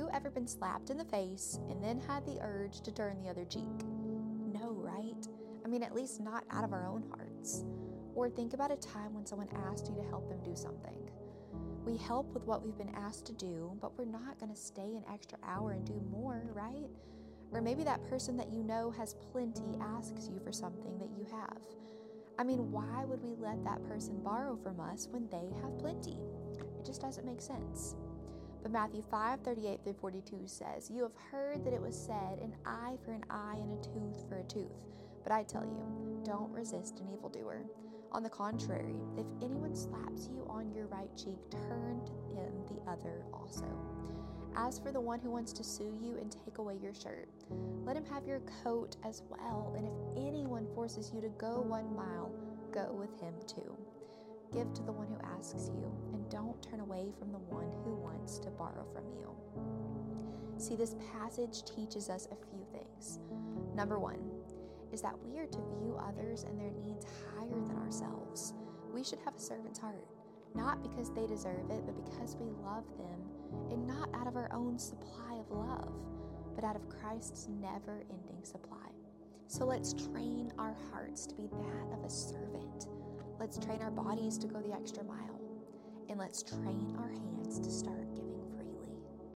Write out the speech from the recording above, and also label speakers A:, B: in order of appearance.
A: you ever been slapped in the face and then had the urge to turn the other cheek? No, right? I mean, at least not out of our own hearts. Or think about a time when someone asked you to help them do something. We help with what we've been asked to do, but we're not going to stay an extra hour and do more, right? Or maybe that person that you know has plenty asks you for something that you have. I mean, why would we let that person borrow from us when they have plenty? It just doesn't make sense. But Matthew 5:38-42 says, "You have heard that it was said, an eye for an eye and a tooth for a tooth. But I tell you, don't resist an evildoer. On the contrary, if anyone slaps you on your right cheek, turn to him the other also. As for the one who wants to sue you and take away your shirt, let him have your coat as well. And if anyone forces you to go 1 mile, go with him 2. Give to the one who asks you, and don't turn away from the one who wants to borrow from you." See, this passage teaches us a few things. Number 1 is that we are to view others and their needs higher than ourselves. We should have a servant's heart, not because they deserve it, but because we love them, and not out of our own supply of love, but out of Christ's never-ending supply. So let's train our hearts to be that of a servant. Let's train our bodies to go the extra mile, and let's train our hands to start giving